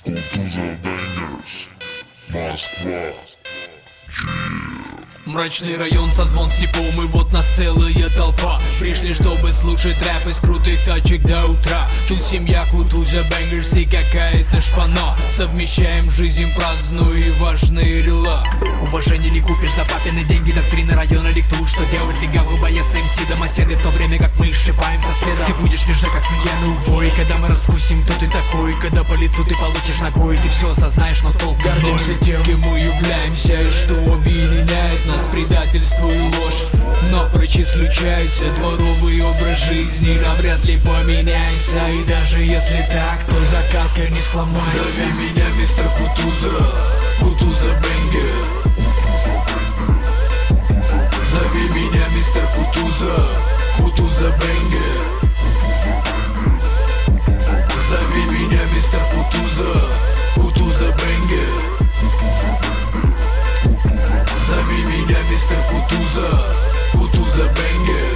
Кутуза Бэнгерс, Москва. Мрачный район, созвон снипом, и вот нас целая толпа. Пришли, чтобы слушать рэп из крутых тачек до утра. Тут семья Кутуза Бэнгерс и какая-то шпана. Совмещаем жизнь праздную и важные дела. Уважение ли купишь за папины деньги? Доктрина района диктует, что делать легавый боец МС домоседы. В то время как мы сшибаем со следа. Ты будешь визжать как свинья на убой. Когда мы раскусим, кто ты такой. Когда по лицу ты получишь ногой. Ты все осознаешь, но толк гордимся тем, кем мы являемся. И что объединяет нас, предательство и ложь. Но прочь исключаются дворовый образ жизни. Навряд ли поменяйся. И даже если так, то закалка не сломается. Зови меня мистер Кутуза, Кутуза Бэнгер. Зови меня мистер Кутуза, Кутуза Бэнгер. Зови меня мистер Кутуза, Кутуза Бэнгер. Зови меня мистер Кутуза, Кутуза Бэнгер.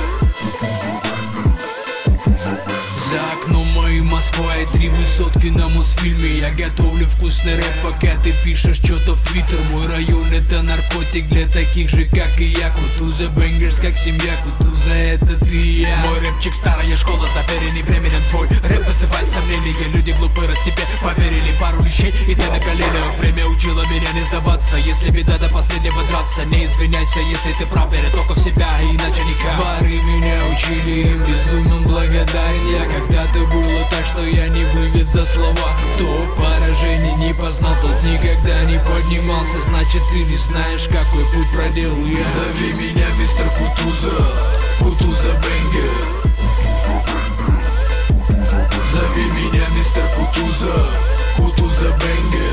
За окном моей Москва и 3 высотки на Мосфильме. Я готовлю вкусный рэп, пока ты пишешь что-то в твиттер. Мой район это наркотик для таких же, как и я. Кутуза Бэнгерс, как семья Кутуза, это ты и я. Мой рэпчик старая школа, заверенный временем твой. Рэп вызывает сомнения, люди глупые раз тебе поверили пару лещей, и ты на коленях. Время учило меня не сдаваться, если беда до последнего драться. Не извиняйся, если ты прав, верь только в себя, иначе никак. Дворы меня учили, им безумно благодарен я. Когда-то было так, что я не вывез за слова. Кто поражений не познал, тот никогда не поднимался. Значит, ты не знаешь, какой путь проделал я. Зови меня мистер Кутуза, Кутуза Бэнгер. Зови меня мистер Кутуза, Кутуза Бэнгер.